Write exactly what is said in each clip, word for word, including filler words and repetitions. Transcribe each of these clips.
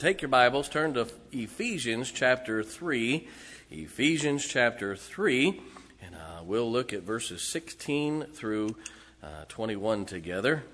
Take your Bibles, turn to Ephesians chapter three. Ephesians chapter three, and uh, we'll look at verses sixteen through uh, twenty-one together.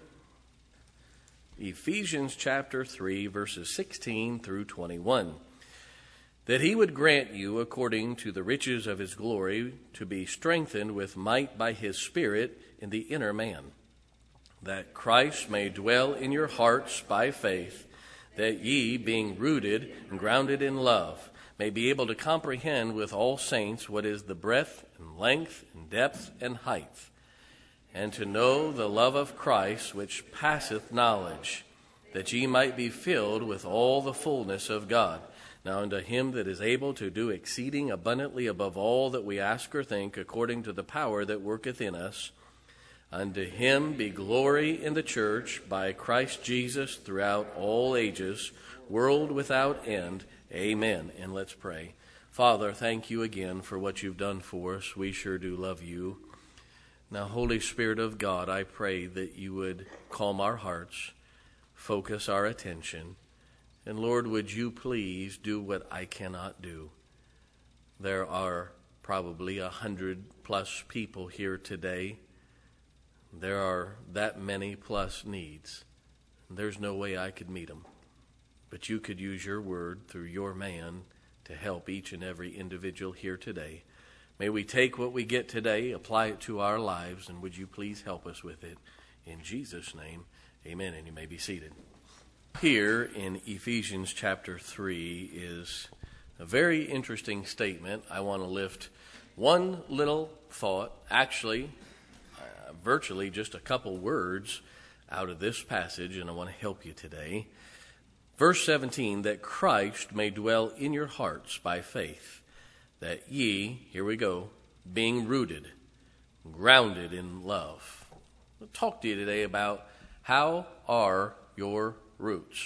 Ephesians chapter three, verses sixteen through twenty-one. That he would grant you, according to the riches of his glory, to be strengthened with might by his Spirit in the inner man, that Christ may dwell in your hearts by faith, that ye, being rooted and grounded in love, may be able to comprehend with all saints what is the breadth and length and depth and height, and to know the love of Christ which passeth knowledge, that ye might be filled with all the fullness of God. Now unto him that is able to do exceeding abundantly above all that we ask or think, according to the power that worketh in us, unto him be glory in the church by Christ Jesus throughout all ages, world without end. Amen. And let's pray. Father, thank you again for what you've done for us. We sure do love you. Now, Holy Spirit of God, I pray that you would calm our hearts, focus our attention, and Lord, would you please do what I cannot do? There are probably a hundred plus people here today. There are that many plus needs. There's no way I could meet them. But you could use your word through your man to help each and every individual here today. May we take what we get today, apply it to our lives, and would you please help us with it? In Jesus' name, amen. And you may be seated. Here in Ephesians chapter three is a very interesting statement. I want to lift one little thought, actually, uh, virtually just a couple words out of this passage, and I want to help you today. Verse seventeen, that Christ may dwell in your hearts by faith, that ye, here we go, being rooted, grounded in love. I'll talk to you today about how are your roots.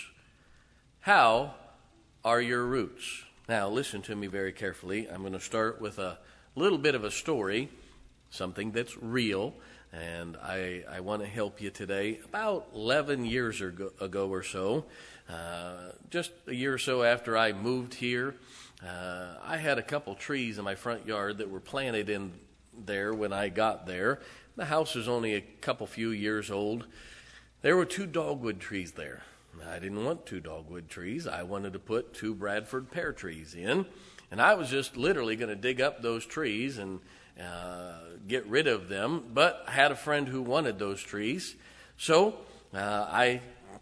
How are your roots? Now, listen to me very carefully. I'm going to start with a little bit of a story, something that's real, and I, I want to help you today. About eleven years ago, ago or so, uh, just a year or so after I moved here, uh, I had a couple trees in my front yard that were planted in there when I got there. The house was only a couple few years old. There were two dogwood trees there. I didn't want two dogwood trees. I wanted to put two Bradford pear trees in. And I was just literally going to dig up those trees and uh, get rid of them. But I had a friend who wanted those trees. So uh, I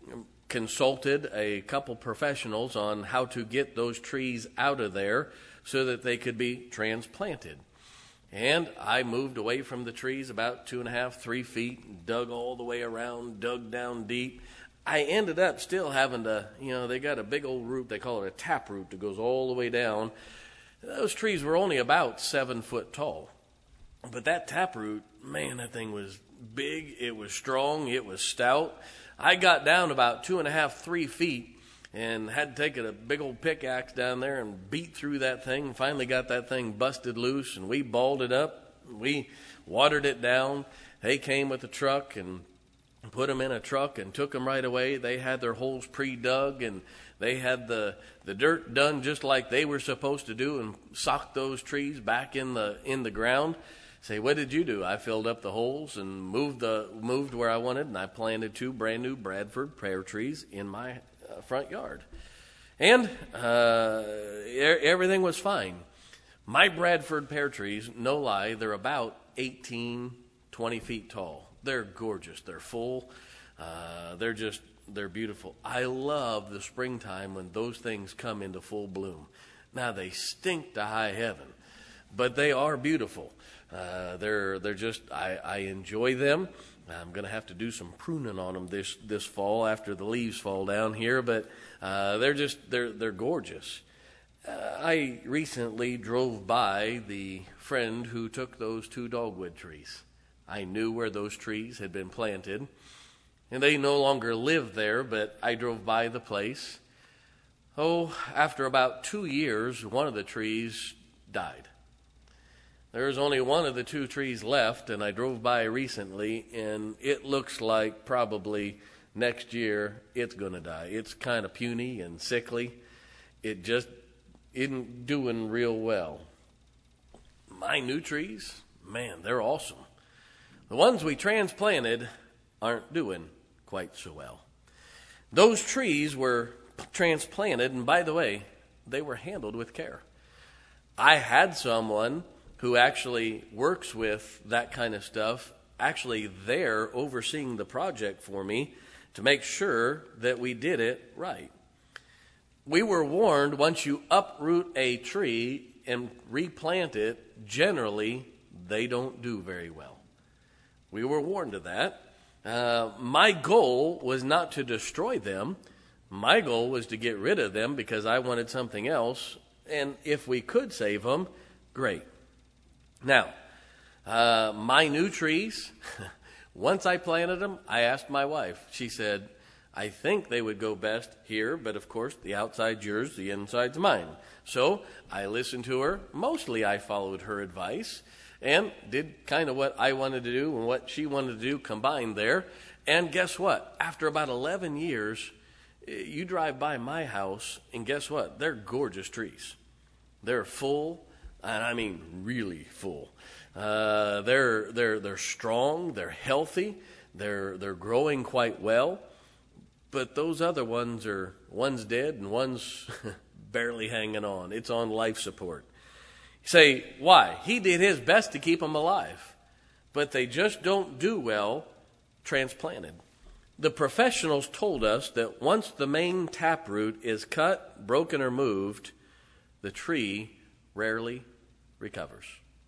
consulted a couple professionals on how to get those trees out of there so that they could be transplanted. And I moved away from the trees about two and a half, three feet, dug all the way around, dug down deep. I ended up still having to, you know, they got a big old root, they call it a tap root that goes all the way down. Those trees were only about seven foot tall. But that tap root, man, that thing was big, it was strong, it was stout. I got down about two and a half, three feet and had to take a big old pickaxe down there and beat through that thing. And finally got that thing busted loose, and we balled it up. We watered it down. They came with a truck and put them in a truck and took them right away. They had their holes pre-dug, and they had the, the dirt done just like they were supposed to do, and socked those trees back in the in the ground. Say, what did you do? I filled up the holes and moved the moved where I wanted, and I planted two brand new Bradford pear trees in my uh, front yard. And uh, everything was fine. My Bradford pear trees, no lie, they're about eighteen, twenty feet tall. They're gorgeous. They're full. Uh, they're just, they're beautiful. I love the springtime when those things come into full bloom. Now, they stink to high heaven, but they are beautiful. Uh, they're, they're just, I, I enjoy them. I'm going to have to do some pruning on them this, this fall after the leaves fall down here, but uh, they're just, they're, they're gorgeous. Uh, I recently drove by the friend who took those two dogwood trees. I knew where those trees had been planted, and they no longer lived there, but I drove by the place. Oh, after about two years, one of the trees died. There was only one of the two trees left, and I drove by recently, and it looks like probably next year it's going to die. It's kind of puny and sickly. It just isn't doing real well. My new trees, man, they're awesome. The ones we transplanted aren't doing quite so well. Those trees were transplanted, and by the way, they were handled with care. I had someone who actually works with that kind of stuff, actually there overseeing the project for me to make sure that we did it right. We were warned, once you uproot a tree and replant it, generally they don't do very well. We were warned of that. Uh, my goal was not to destroy them. My goal was to get rid of them because I wanted something else. And if we could save them, great. Now, uh, my new trees, once I planted them, I asked my wife. She said, I think they would go best here, but of course the outside's yours, the inside's mine. So I listened to her. Mostly I followed her advice and did kind of what I wanted to do and what she wanted to do combined there. And guess what? After about eleven years, you drive by my house and guess what? They're gorgeous trees. They're full, and I mean really full. Uh, they're they're they're strong. They're healthy. They're they're growing quite well. But those other ones are, one's dead and one's barely hanging on. It's on life support. You say, why? He did his best to keep them alive. But they just don't do well transplanted. The professionals told us that once the main taproot is cut, broken, or moved, the tree rarely recovers.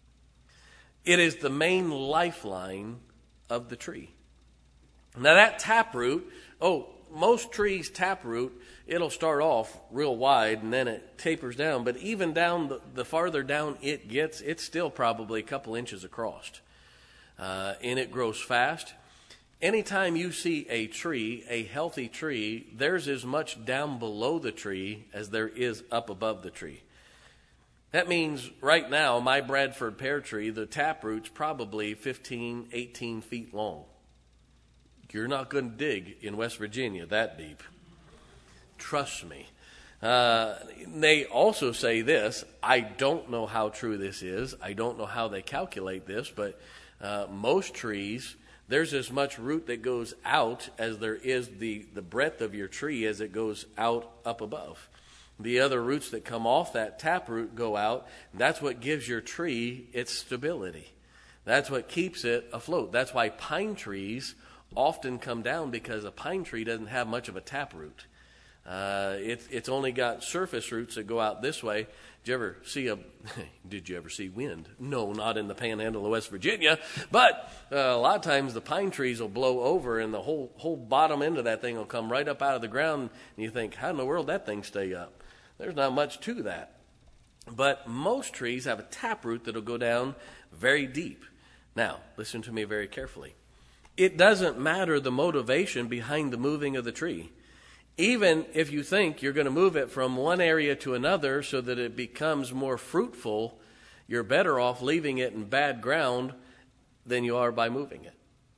It is the main lifeline of the tree. Now that taproot, oh, most trees taproot, it'll start off real wide and then it tapers down. But even down, the, the farther down it gets, it's still probably a couple inches across. Uh, and it grows fast. Anytime you see a tree, a healthy tree, there's as much down below the tree as there is up above the tree. That means right now, my Bradford pear tree, the taproot's probably fifteen, eighteen feet long. You're not going to dig in West Virginia that deep. Trust me. Uh, they also say this. I don't know how true this is. I don't know how they calculate this, but uh, most trees, there's as much root that goes out as there is the, the breadth of your tree as it goes out up above. The other roots that come off that taproot go out. That's what gives your tree its stability. That's what keeps it afloat. That's why pine trees often come down, because a pine tree doesn't have much of a taproot. Uh, it, it's only got surface roots that go out this way. Did you ever see a? Did you ever see wind? No, not in the Panhandle of West Virginia. But uh, a lot of times the pine trees will blow over, and the whole whole bottom end of that thing will come right up out of the ground. And you think, how in the world that thing stay up? There's not much to that. But most trees have a taproot that'll go down very deep. Now, listen to me very carefully. It doesn't matter the motivation behind the moving of the tree. Even if you think you're going to move it from one area to another so that it becomes more fruitful, you're better off leaving it in bad ground than you are by moving it.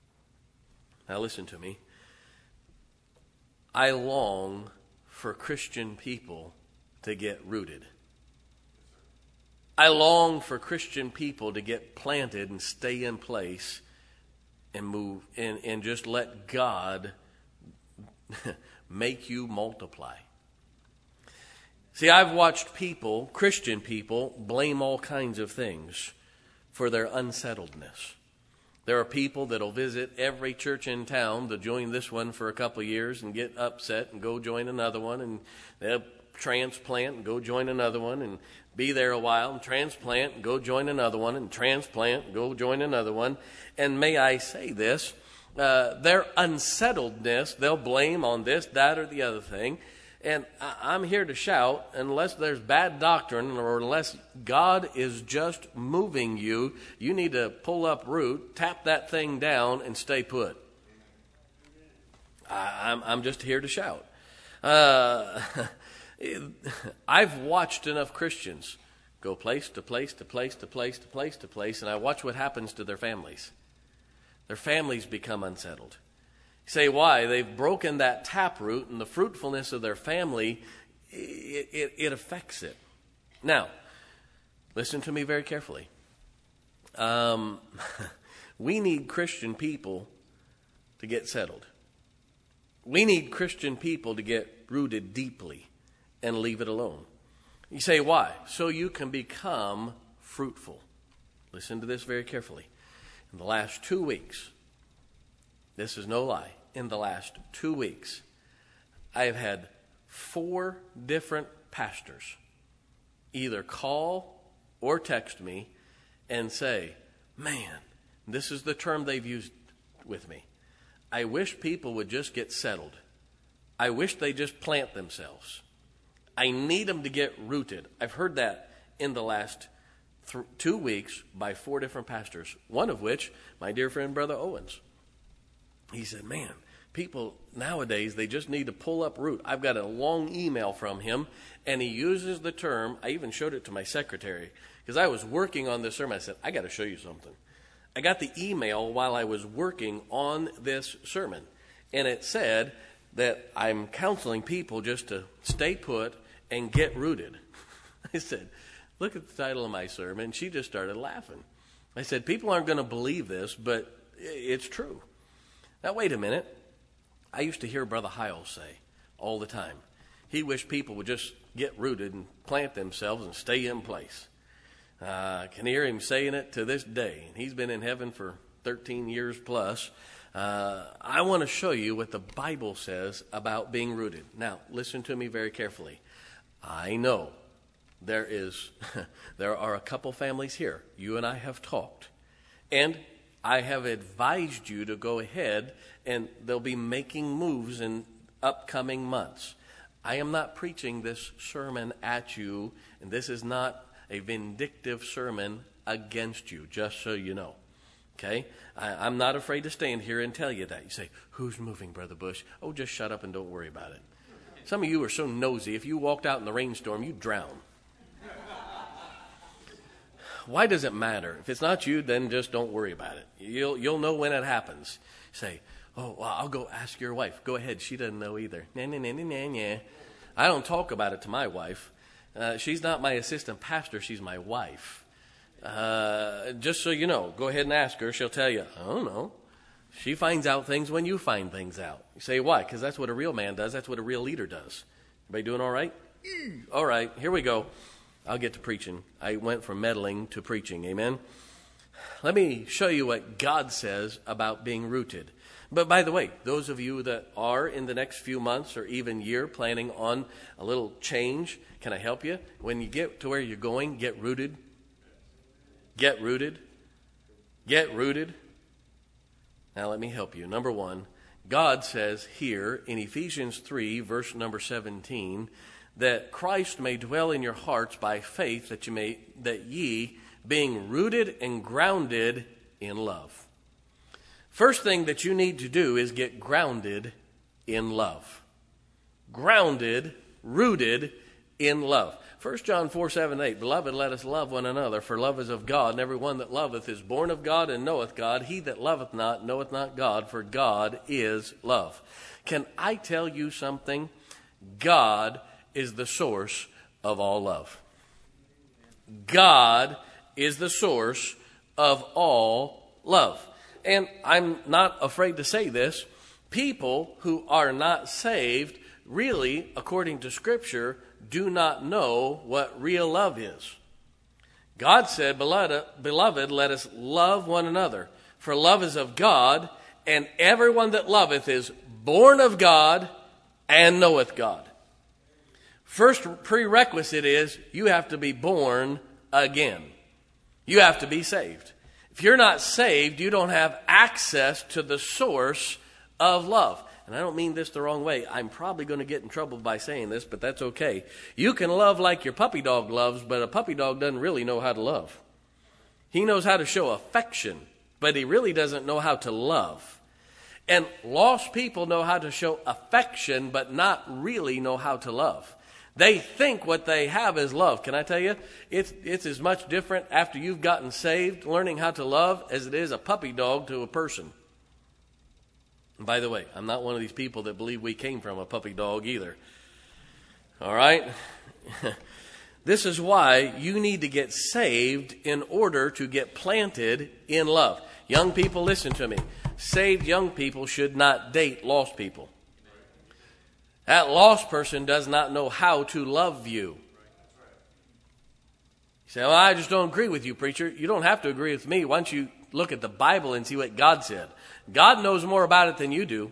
Now listen to me. I long for Christian people to get rooted. I long for Christian people to get planted and stay in place and move and, and just let God make you multiply. See, I've watched people, Christian people, blame all kinds of things for their unsettledness. There are people that will visit every church in town to join this one for a couple of years and get upset and go join another one, and they'll transplant and go join another one and be there a while and transplant and go join another one and transplant and go join another one. And may I say this, uh, their unsettledness, they'll blame on this, that, or the other thing. And I'm here to shout, unless there's bad doctrine or unless God is just moving you, you need to pull up root, tap that thing down, and stay put. I, I'm, I'm just here to shout. Uh, I've watched enough Christians go place to place to place to place to place to place, and I watch what happens to their families. Their families become unsettled. You say, why? They've broken that taproot, and the fruitfulness of their family, it, it, it affects it. Now, listen to me very carefully. Um, we need Christian people to get settled. We need Christian people to get rooted deeply and leave it alone. You say, why? So you can become fruitful. Listen to this very carefully. In the last two weeks, this is no lie, in the last two weeks, I have had four different pastors either call or text me and say, man, this is the term they've used with me. I wish people would just get settled. I wish they just plant themselves. I need them to get rooted. I've heard that in the last th- two weeks by four different pastors, one of which, my dear friend, Brother Owens. He said, man, people nowadays, they just need to pull up root. I've got a long email from him, and he uses the term, I even showed it to my secretary, because I was working on this sermon. I said, I got to show you something. I got the email while I was working on this sermon, and it said that I'm counseling people just to stay put and get rooted. I said, look at the title of my sermon. She just started laughing. I said, people aren't going to believe this, but it's true. Now, wait a minute. I used to hear Brother Hiles say all the time, he wished people would just get rooted and plant themselves and stay in place. Uh, I can hear him saying it to this day. He's been in heaven for thirteen years plus. Uh, I want to show you what the Bible says about being rooted. Now, listen to me very carefully. I know there is, there are a couple families here. You and I have talked. And I have advised you to go ahead, and they'll be making moves in upcoming months. I am not preaching this sermon at you, and this is not a vindictive sermon against you, just so you know. Okay? I, I'm not afraid to stand here and tell you that. You say, who's moving, Brother Bush? Oh, just shut up and don't worry about it. Some of you are so nosy. If you walked out in the rainstorm, you'd drown. Why does it matter? If it's not you, then just don't worry about it. You'll you'll know when it happens. Say, oh, well, I'll go ask your wife. Go ahead. She doesn't know either. Nah, nah, nah, nah, nah, nah. I don't talk about it to my wife. Uh, she's not my assistant pastor. She's my wife. Uh, just so you know, go ahead and ask her. She'll tell you, I don't know. She finds out things when you find things out. You say, why? Because that's what a real man does. That's what a real leader does. Everybody doing all right? All right, here we go. I'll get to preaching. I went from meddling to preaching. Amen? Let me show you what God says about being rooted. But by the way, those of you that are in the next few months or even year planning on a little change, can I help you? When you get to where you're going, get rooted. Get rooted. Get rooted. Now let me help you. Number one, God says here in Ephesians three, verse number seventeen, that Christ may dwell in your hearts by faith, that you may that ye, being rooted and grounded in love. First thing that you need to do is get grounded in love. Grounded, rooted in love. First John four, seven, eight, Beloved, let us love one another, for love is of God, and every one that loveth is born of God and knoweth God. He that loveth not knoweth not God, for God is love. Can I tell you something? God is the source of all love. God is the source of all love. And I'm not afraid to say this. People who are not saved, really, according to Scripture, do not know what real love is. God said, Beloved, let us love one another, for love is of God, and everyone that loveth is born of God and knoweth God. First prerequisite is you have to be born again. You have to be saved. If you're not saved, you don't have access to the source of love. And I don't mean this the wrong way. I'm probably going to get in trouble by saying this, but that's okay. You can love like your puppy dog loves, but a puppy dog doesn't really know how to love. He knows how to show affection, but he really doesn't know how to love. And lost people know how to show affection, but not really know how to love. They think what they have is love. Can I tell you? It's, it's as much different after you've gotten saved, learning how to love, as it is a puppy dog to a person. And by the way, I'm not one of these people that believe we came from a puppy dog either. All right? This is why you need to get saved in order to get planted in love. Young people, listen to me. Saved young people should not date lost people. That lost person does not know how to love you. You say, well, I just don't agree with you, preacher. You don't have to agree with me. Why don't you look at the Bible and see what God said? God knows more about it than you do.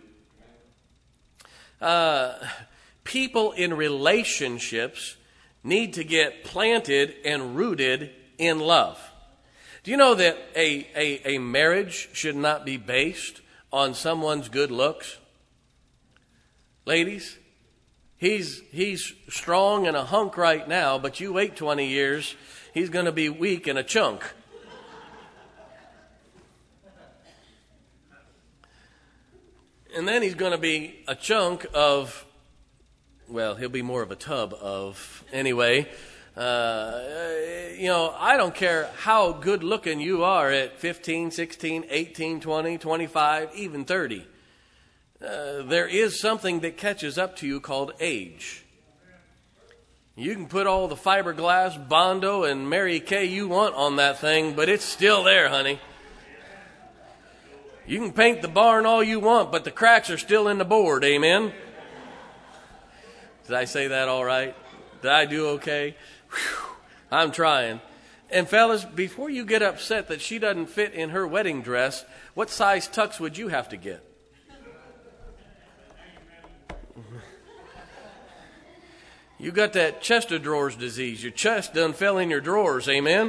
Uh, people in relationships need to get planted and rooted in love. Do you know that a, a, a marriage should not be based on someone's good looks? Ladies, he's he's strong and a hunk right now, but you wait twenty years, he's going to be weak and a chunk. And then he's going to be a chunk of, well, he'll be more of a tub of, anyway. Uh, you know, I don't care how good looking you are at fifteen, sixteen, eighteen, twenty, twenty-five, even thirty. Uh, there is something that catches up to you called age. You can put all the fiberglass, Bondo, and Mary Kay you want on that thing, but it's still there, honey. You can paint the barn all you want, but the cracks are still in the board, amen? Did I say that all right? Did I do okay? Whew, I'm trying. And fellas, before you get upset that she doesn't fit in her wedding dress, what size tux would you have to get? You got that chest of drawers disease. Your chest done fell in your drawers, amen?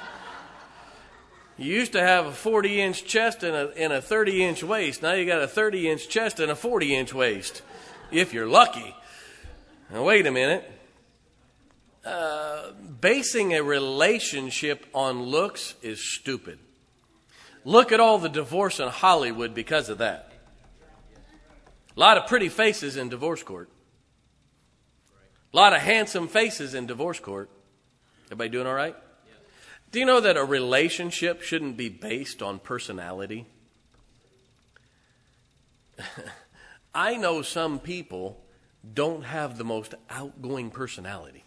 You used to have a forty-inch chest and a, and a thirty-inch waist. Now you got a thirty-inch chest and a forty-inch waist, if you're lucky. Now, wait a minute. Uh, basing a relationship on looks is stupid. Look at all the divorce in Hollywood because of that. A lot of pretty faces in divorce court. A lot of handsome faces in divorce court. Everybody doing all right? Do you know that a relationship shouldn't be based on personality? I know some people don't have the most outgoing personality.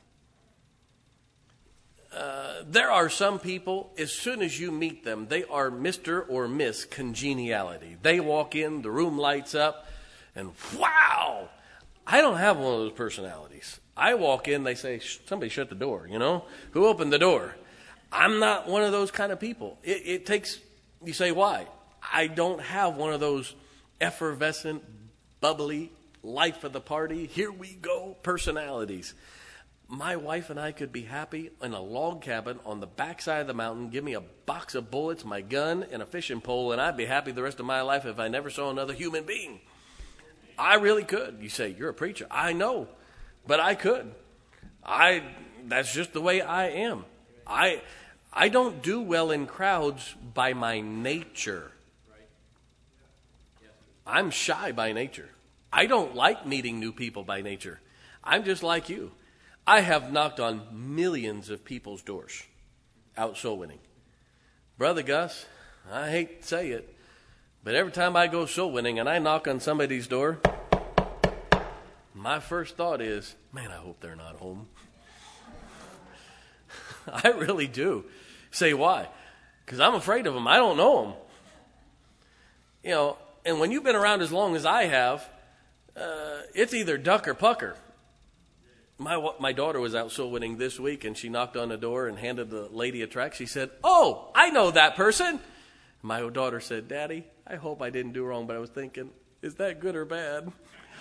Uh, there are some people, as soon as you meet them, they are Mister or Miss Congeniality. They walk in, the room lights up, and wow! I don't have one of those personalities. I walk in, they say, somebody shut the door, you know? Who opened the door? I'm not one of those kind of people. It, it takes, you say, why? I don't have one of those effervescent, bubbly, life of the party, here we go personalities. My wife and I could be happy in a log cabin on the backside of the mountain, give me a box of bullets, my gun, and a fishing pole, and I'd be happy the rest of my life if I never saw another human being. I really could. You say, you're a preacher. I know, but I could. I. That's just the way I am. I... I don't do well in crowds by my nature. I'm shy by nature. I don't like meeting new people by nature. I'm just like you. I have knocked on millions of people's doors out soul winning. Brother Gus, I hate to say it, but every time I go soul winning and I knock on somebody's door, my first thought is, man, I hope they're not home. I really do. Say why? Because I'm afraid of them. I don't know them. You know, and when you've been around as long as I have, uh, it's either duck or pucker. My my daughter was out soul winning this week, and she knocked on the door and handed the lady a tract. She said, oh, I know that person. My daughter said, Daddy, I hope I didn't do wrong, but I was thinking, is that good or bad?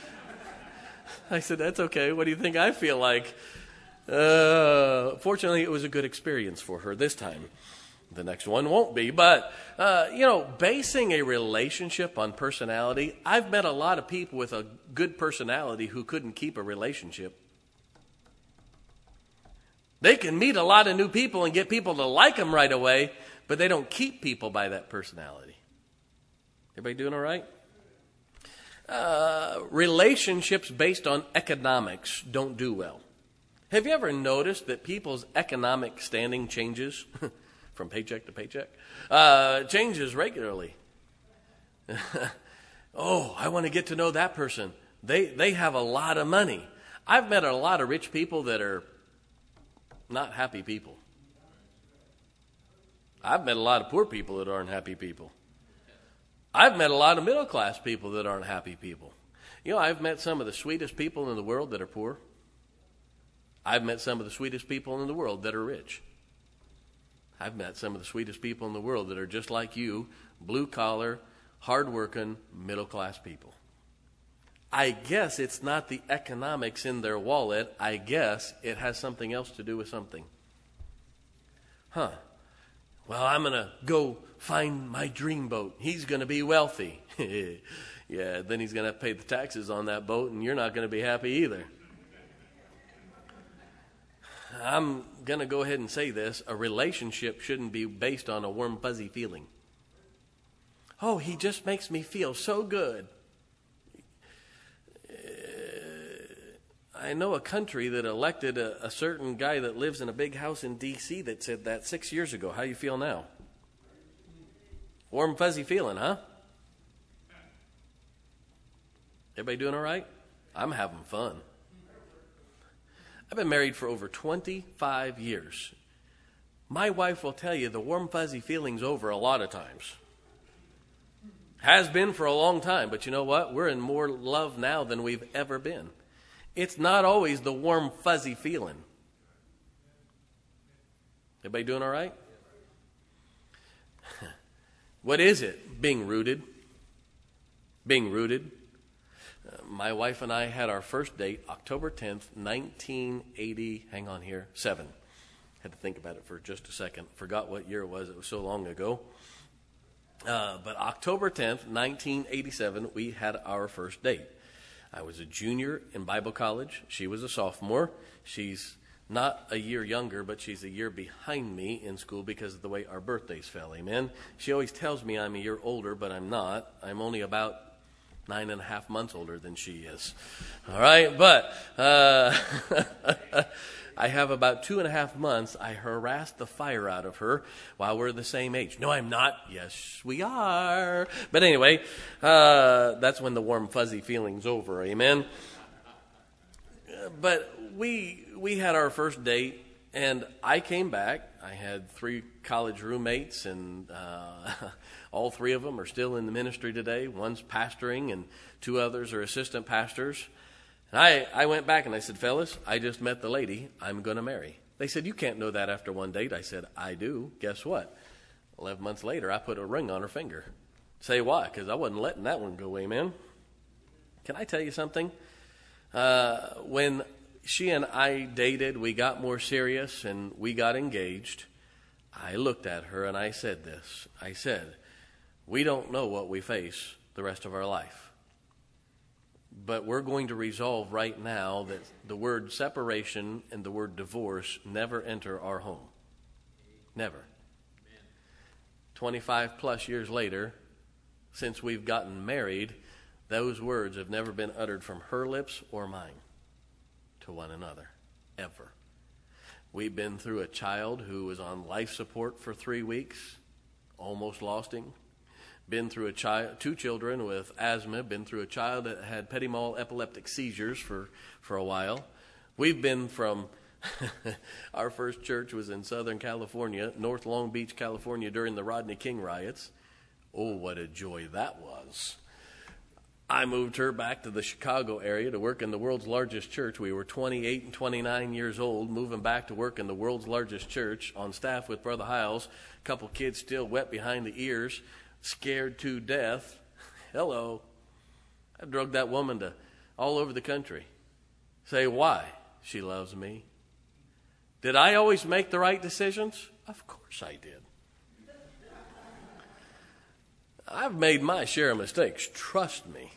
I said, that's okay. What do you think I feel like? Uh, fortunately, it was a good experience for her this time. The next one won't be. But, uh, you know, basing a relationship on personality, I've met a lot of people with a good personality who couldn't keep a relationship. They can meet a lot of new people and get people to like them right away, but they don't keep people by that personality. Everybody doing all right? Uh, relationships based on economics don't do well. Have you ever noticed that people's economic standing changes from paycheck to paycheck? Uh, changes regularly. Oh, I want to get to know that person. They they have a lot of money. I've met a lot of rich people that are not happy people. I've met a lot of poor people that aren't happy people. I've met a lot of middle class people that aren't happy people. You know, I've met some of the sweetest people in the world that are poor. I've met some of the sweetest people in the world that are rich. I've met some of the sweetest people in the world that are just like you, blue collar, hard-working, middle-class people. I guess it's not the economics in their wallet. I guess it has something else to do with something. Huh. Well, I'm going to go find my dream boat. He's going to be wealthy. Yeah, then he's going to have to pay the taxes on that boat, and you're not going to be happy either. I'm going to go ahead and say this. A relationship shouldn't be based on a warm, fuzzy feeling. Oh, he just makes me feel so good. Uh, I know a country that elected a, a certain guy that lives in a big house in D C that said that six years ago. How you feel now? Warm, fuzzy feeling, huh? Everybody doing all right? I'm having fun. I've been married for over twenty-five years. My wife will tell you the warm, fuzzy feeling's over a lot of times. Has been for a long time, but you know what? We're in more love now than we've ever been. It's not always the warm, fuzzy feeling. Everybody doing all right? What is it? Being rooted. Being rooted. Uh, my wife and I had our first date October tenth, nineteen eighty. Hang on here. Seven. Had to think about it for just a second. Forgot what year it was. It was so long ago. Uh, but October tenth, nineteen eighty-seven, we had our first date. I was a junior in Bible college. She was a sophomore. She's not a year younger, but she's a year behind me in school because of the way our birthdays fell. Amen. She always tells me I'm a year older, but I'm not. I'm only about nine and a half months older than she is. All right. But uh, I have about two and a half months. I harassed the fire out of her while we're the same age. No, I'm not. Yes, we are. But anyway, uh, that's when the warm, fuzzy feeling's over. Amen. But we we had our first date, and I came back. I had three college roommates, and uh, all three of them are still in the ministry today. One's pastoring, and two others are assistant pastors. And I, I went back and I said, fellas, I just met the lady I'm going to marry. They said, you can't know that after one date. I said, I do. Guess what? Eleven months later, I put a ring on her finger. Say why? Because I wasn't letting that one go, amen. Can I tell you something? Uh, when she and I dated, we got more serious and we got engaged. I looked at her and I said this. I said, we don't know what we face the rest of our life. But we're going to resolve right now that the word separation and the word divorce never enter our home. Never. Amen. twenty-five plus years later, since we've gotten married, those words have never been uttered from her lips or mine to one another, ever. We've been through a child who was on life support for three weeks, almost lost him. Been through a child, two children with asthma, been through a child that had petit mal epileptic seizures for, for a while. We've been from, our first church was in Southern California, North Long Beach, California, during the Rodney King riots. Oh, what a joy that was. I moved her back to the Chicago area to work in the world's largest church. We were twenty-eight and twenty-nine years old, moving back to work in the world's largest church on staff with Brother Hiles. A couple kids still wet behind the ears, scared to death. Hello. I drug that woman to all over the country. Say, why? She loves me. Did I always make the right decisions? Of course I did. I've made my share of mistakes. Trust me.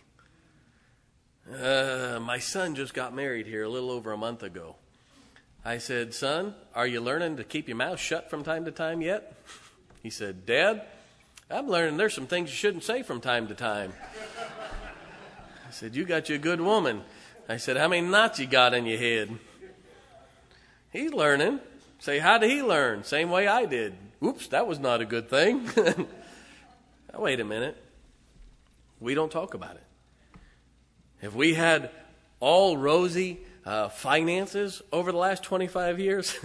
Uh, my son just got married here a little over a month ago. I said, son, are you learning to keep your mouth shut from time to time yet? He said, Dad, I'm learning there's some things you shouldn't say from time to time. I said, you got you a good woman. I said, how many knots you got in your head? He's learning. Say, how did he learn? Same way I did. Oops, that was not a good thing. Now, wait a minute. We don't talk about it. If we had all rosy uh, finances over the last twenty-five years,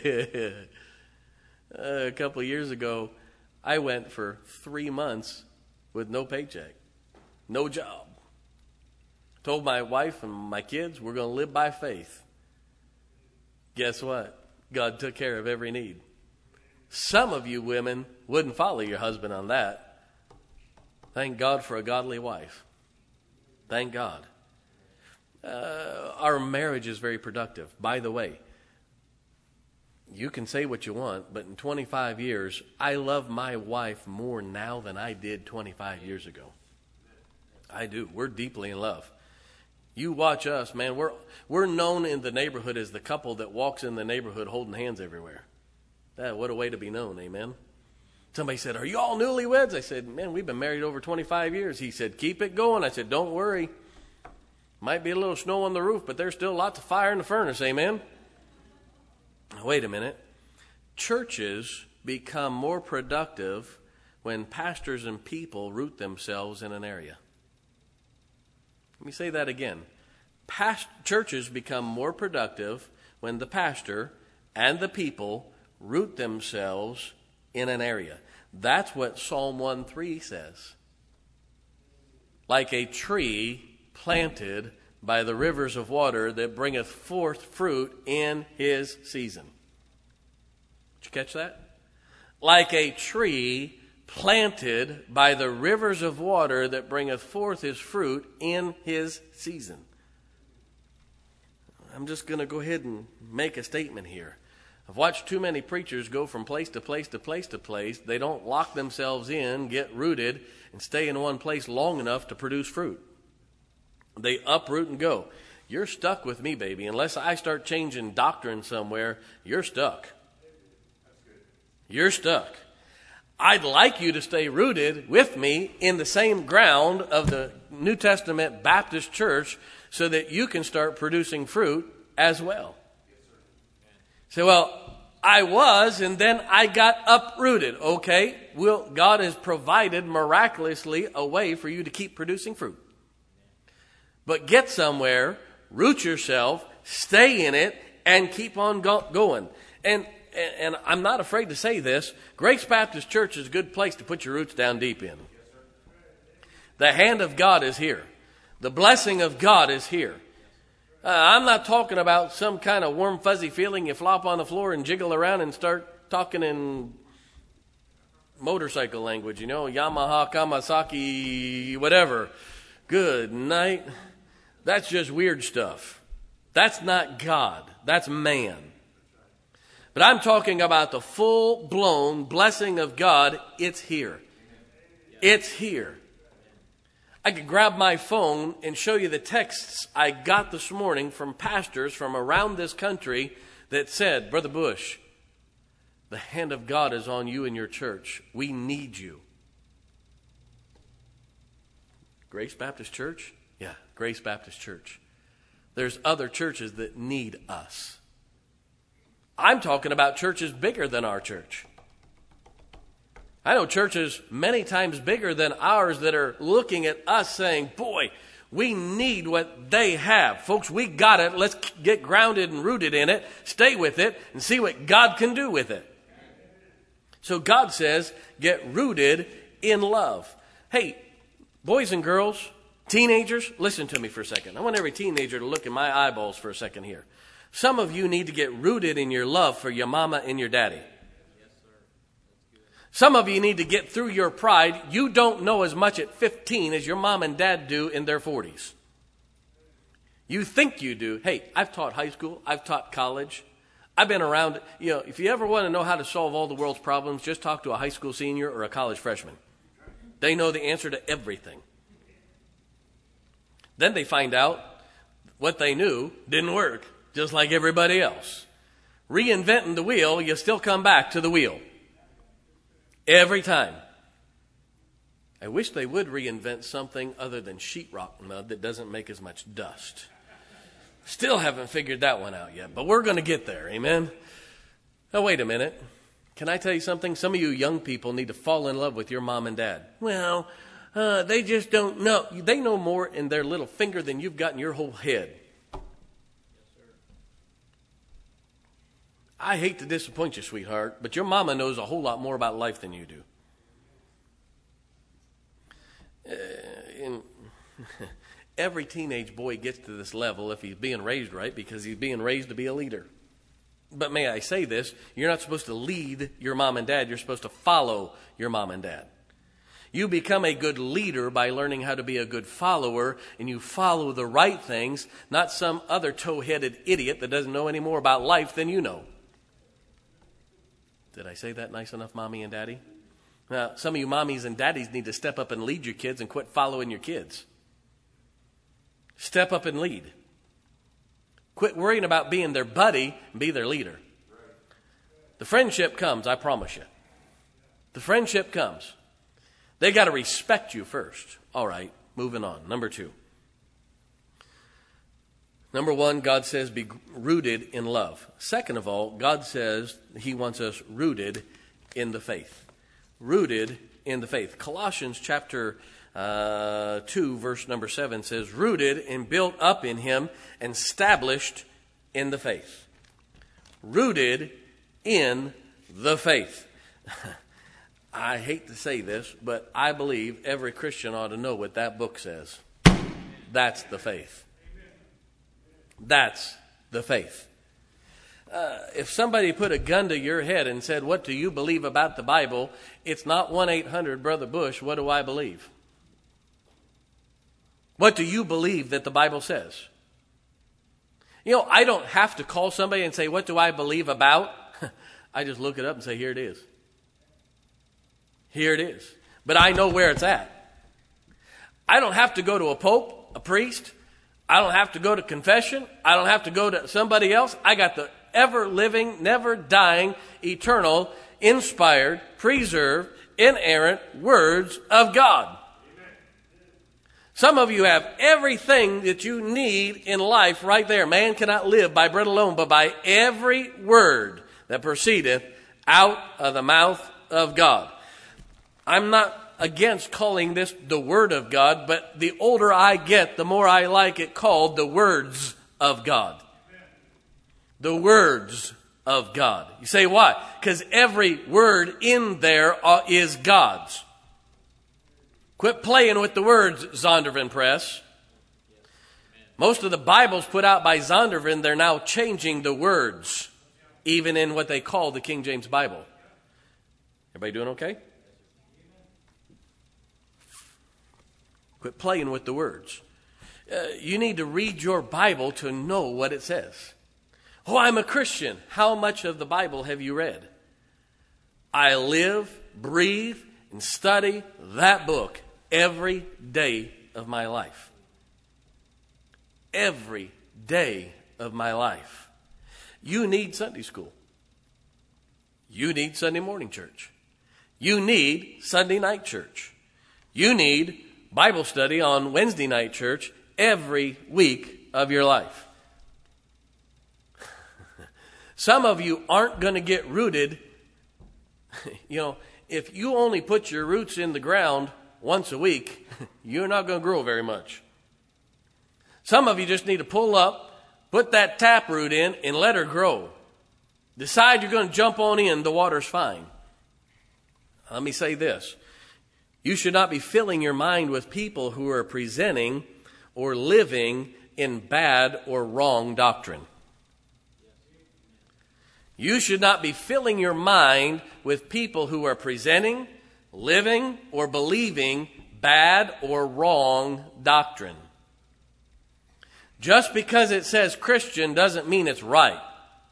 a couple of years ago, I went for three months with no paycheck, no job. Told my wife and my kids, we're going to live by faith. Guess what? God took care of every need. Some of you women wouldn't follow your husband on that. Thank God for a godly wife. Thank God. Uh, our marriage is very productive. By the way, you can say what you want, but in twenty-five years, I love my wife more now than I did twenty-five years ago. I do. We're deeply in love. You watch us, man. We're we're known in the neighborhood as the couple that walks in the neighborhood holding hands everywhere. That, what a way to be known, amen? Somebody said, are you all newlyweds? I said, man, we've been married over twenty-five years. He said, keep it going. I said, don't worry. Might be a little snow on the roof, but there's still lots of fire in the furnace, amen? Wait a minute. Churches become more productive when pastors and people root themselves in an area. Let me say that again. Past- churches become more productive when the pastor and the people root themselves in an area. That's what Psalm one three says. Like a tree planted by the rivers of water that bringeth forth fruit in his season. Did you catch that? Like a tree planted by the rivers of water that bringeth forth his fruit in his season. I'm just going to go ahead and make a statement here. I've watched too many preachers go from place to place to place to place. They don't lock themselves in, get rooted, and stay in one place long enough to produce fruit. They uproot and go. You're stuck with me, baby. Unless I start changing doctrine somewhere, you're stuck. You're stuck. I'd like you to stay rooted with me in the same ground of the New Testament Baptist church so that you can start producing fruit as well. Say, well, I was, and then I got uprooted. Okay, well, God has provided miraculously a way for you to keep producing fruit. But get somewhere, root yourself, stay in it, and keep on go- going. And, and and I'm not afraid to say this. Grace Baptist Church is a good place to put your roots down deep in. The hand of God is here. The blessing of God is here. Uh, I'm not talking about some kind of warm, fuzzy feeling. You flop on the floor and jiggle around and start talking in motorcycle language, you know, Yamaha, Kawasaki, whatever. Good night. That's just weird stuff. That's not God. That's man. But I'm talking about the full-blown blessing of God. It's here. It's here. I could grab my phone and show you the texts I got this morning from pastors from around this country that said, Brother Bush, the hand of God is on you and your church. We need you. Grace Baptist Church? Yeah, Grace Baptist Church. There's other churches that need us. I'm talking about churches bigger than our church. I know churches many times bigger than ours that are looking at us saying, boy, we need what they have. Folks, we got it. Let's get grounded and rooted in it, stay with it, and see what God can do with it. So God says, get rooted in love. Hey, boys and girls, teenagers, listen to me for a second. I want every teenager to look in my eyeballs for a second here. Some of you need to get rooted in your love for your mama and your daddy. Some of you need to get through your pride. You don't know as much at fifteen as your mom and dad do in their forties. You think you do. Hey, I've taught high school. I've taught college. I've been around. You know, if you ever want to know how to solve all the world's problems, just talk to a high school senior or a college freshman. They know the answer to everything. Then they find out what they knew didn't work, just like everybody else. Reinventing the wheel, you still come back to the wheel. Every time. I wish they would reinvent something other than sheetrock mud that doesn't make as much dust. Still haven't figured that one out yet, but we're going to get there, amen? Now, wait a minute. Can I tell you something? Some of you young people need to fall in love with your mom and dad. Well, Uh, they just don't know. They know more in their little finger than you've got in your whole head. I hate to disappoint you, sweetheart, but your mama knows a whole lot more about life than you do. Uh, and every teenage boy gets to this level if he's being raised right, because he's being raised to be a leader. But may I say this, you're not supposed to lead your mom and dad. You're supposed to follow your mom and dad. You become a good leader by learning how to be a good follower, and you follow the right things, not some other toe-headed idiot that doesn't know any more about life than you know. Did I say that nice enough, mommy and daddy? Now, some of you mommies and daddies need to step up and lead your kids and quit following your kids. Step up and lead. Quit worrying about being their buddy and be their leader. The friendship comes, I promise you. The friendship comes. They got to respect you first. All right, moving on. Number two. Number one, God says be rooted in love. Second of all, God says he wants us rooted in the faith. Rooted in the faith. Colossians chapter uh, two, verse number seven says, rooted and built up in him and established in the faith. Rooted in the faith. I hate to say this, but I believe every Christian ought to know what that book says. That's the faith. That's the faith. Uh, if somebody put a gun to your head and said, what do you believe about the Bible? It's not one eight hundred Brother Bush, what do I believe? What do you believe that the Bible says? You know, I don't have to call somebody and say, what do I believe about? I just look it up and say, here it is. Here it is. But I know where it's at. I don't have to go to a pope, a priest. I don't have to go to confession. I don't have to go to somebody else. I got the ever-living, never-dying, eternal, inspired, preserved, inerrant words of God. Amen. Some of you have everything that you need in life right there. Man cannot live by bread alone, but by every word that proceedeth out of the mouth of God. I'm not against calling this the Word of God, but the older I get, the more I like it called the words of God. The words of God. You say why? Because every word in there is God's. Quit playing with the words, Zondervan Press. Most of the Bibles put out by Zondervan, they're now changing the words, even in what they call the King James Bible. Everybody doing okay? Quit playing with the words. Uh, you need to read your Bible to know what it says. Oh, I'm a Christian. How much of the Bible have you read? I live, breathe, and study that book every day of my life. Every day of my life. You need Sunday school. You need Sunday morning church. You need Sunday night church. You need Bible study on Wednesday night church every week of your life. Some of you aren't going to get rooted. You know, if you only put your roots in the ground once a week, you're not going to grow very much. Some of you just need to pull up, put that taproot in, and let her grow. Decide you're going to jump on in, the water's fine. Let me say this. You should not be filling your mind with people who are presenting or living in bad or wrong doctrine. You should not be filling your mind with people who are presenting, living, or believing bad or wrong doctrine. Just because it says Christian doesn't mean it's right.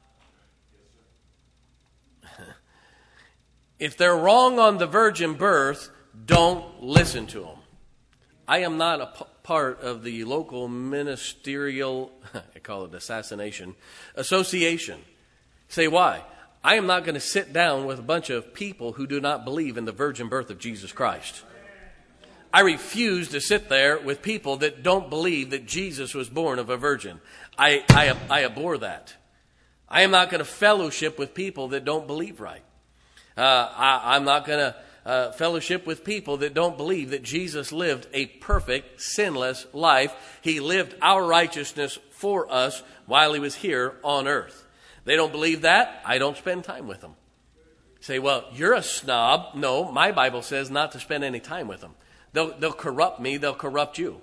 If they're wrong on the virgin birth, don't listen to them. I am not a p- part of the local ministerial, I call it assassination, association. Say why? I am not going to sit down with a bunch of people who do not believe in the virgin birth of Jesus Christ. I refuse to sit there with people that don't believe that Jesus was born of a virgin. I, I, I abhor that. I am not going to fellowship with people that don't believe right. Uh, I, I'm not going to uh, fellowship with people that don't believe that Jesus lived a perfect, sinless life. He lived our righteousness for us while he was here on earth. They don't believe that. I don't spend time with them. Say, well, you're a snob. No, my Bible says not to spend any time with them. They'll, they'll corrupt me. They'll corrupt you.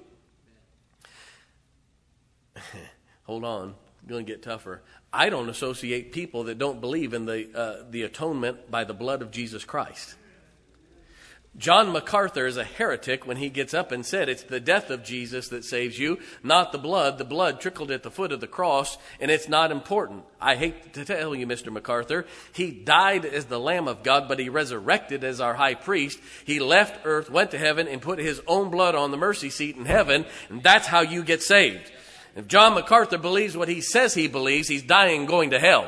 Hold on. It's going to get tougher. I don't associate people that don't believe in the uh, the atonement by the blood of Jesus Christ. John MacArthur is a heretic when he gets up and said it's the death of Jesus that saves you, not the blood. The blood trickled at the foot of the cross, and it's not important. I hate to tell you, Mister MacArthur, he died as the Lamb of God, but he resurrected as our high priest. He left earth, went to heaven, and put his own blood on the mercy seat in heaven, and that's how you get saved. If John MacArthur believes what he says he believes, he's dying and going to hell.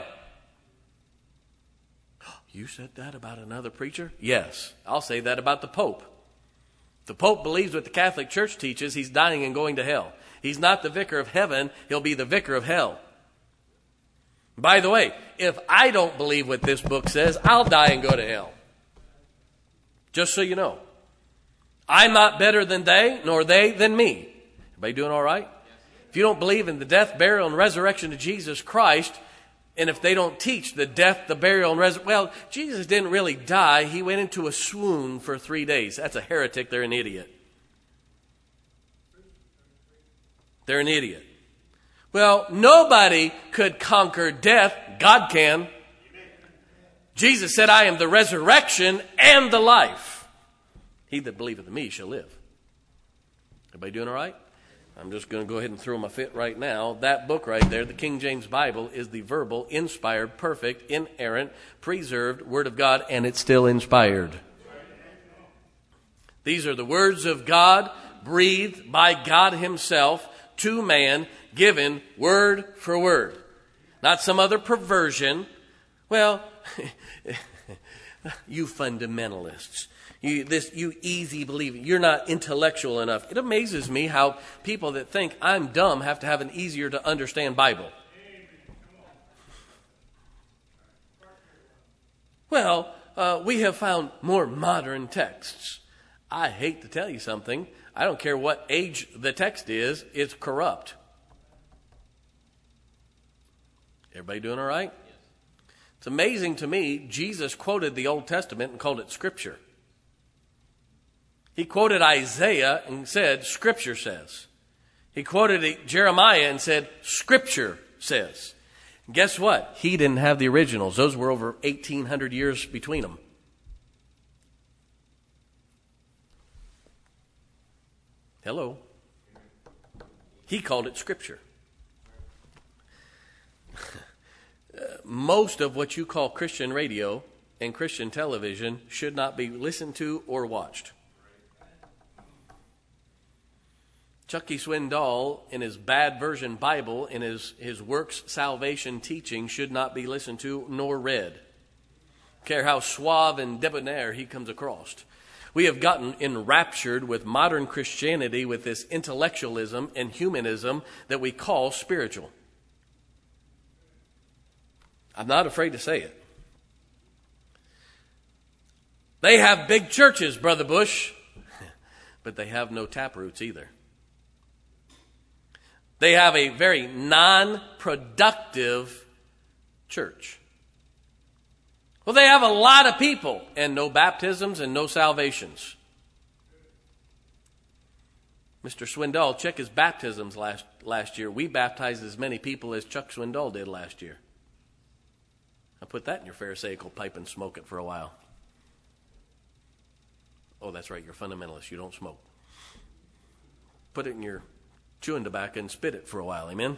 You said that about another preacher? Yes, I'll say that about the Pope. If the Pope believes what the Catholic Church teaches, he's dying and going to hell. He's not the vicar of heaven, he'll be the vicar of hell. By the way, if I don't believe what this book says, I'll die and go to hell. Just so you know. I'm not better than they, nor they than me. Everybody doing all right? If you don't believe in the death, burial, and resurrection of Jesus Christ, and if they don't teach the death, the burial, and resurrection, well, Jesus didn't really die. He went into a swoon for three days. That's a heretic. They're an idiot. They're an idiot. Well, nobody could conquer death. God can. Jesus said, I am the resurrection and the life. He that believeth in me shall live. Everybody doing all right? I'm just going to go ahead and throw my fit right now. That book right there, the King James Bible, is the verbal, inspired, perfect, inerrant, preserved Word of God, and it's still inspired. These are the words of God, breathed by God himself to man, given word for word. Not some other perversion. Well, you fundamentalists. You, this, you easy believing. You're not intellectual enough. It amazes me how people that think I'm dumb have to have an easier to understand Bible. Well, uh, we have found more modern texts. I hate to tell you something. I don't care what age the text is. It's corrupt. Everybody doing all right? It's amazing to me. Jesus quoted the Old Testament and called it Scripture. He quoted Isaiah and said, Scripture says. He quoted Jeremiah and said, Scripture says. And guess what? He didn't have the originals. Those were over eighteen hundred years between them. Hello. He called it Scripture. Most of what you call Christian radio and Christian television should not be listened to or watched. Chucky Swindoll, in his bad version Bible, in his, his works salvation teaching, should not be listened to nor read. Care how suave and debonair he comes across. We have gotten enraptured with modern Christianity with this intellectualism and humanism that we call spiritual. I'm not afraid to say it. They have big churches, Brother Bush, but they have no taproots either. They have a very non-productive church. Well, they have a lot of people and no baptisms and no salvations. Mister Swindoll, check his baptisms last, last year. We baptized as many people as Chuck Swindoll did last year. I'll put that in your Pharisaical pipe and smoke it for a while. Oh, that's right, you're a fundamentalist. You don't smoke. Put it in your chewing tobacco and spit it for a while. Amen?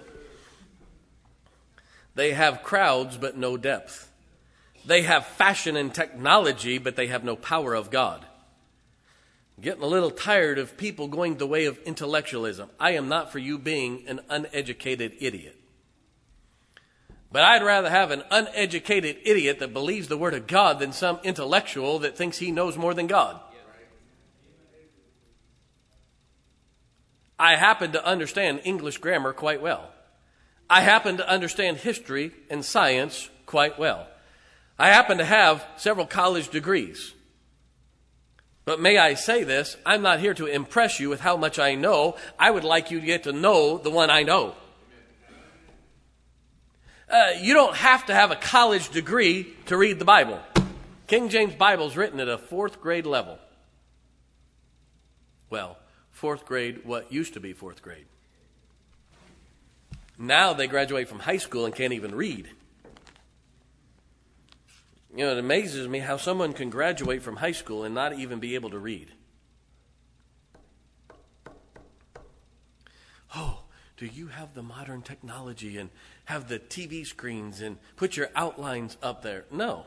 They have crowds but no depth. They have fashion and technology but they have no power of God. I'm getting a little tired of people going the way of intellectualism. I am not for you being an uneducated idiot. But I'd rather have an uneducated idiot that believes the Word of God than some intellectual that thinks he knows more than God. I happen to understand English grammar quite well. I happen to understand history and science quite well. I happen to have several college degrees. But may I say this, I'm not here to impress you with how much I know. I would like you to get to know the one I know. Uh, you don't have to have a college degree to read the Bible. King James Bible is written at a fourth grade level. Well, fourth grade, what used to be fourth grade. Now they graduate from high school and can't even read. You know, it amazes me how someone can graduate from high school and not even be able to read. Oh, do you have the modern technology and have the T V screens and put your outlines up there? No.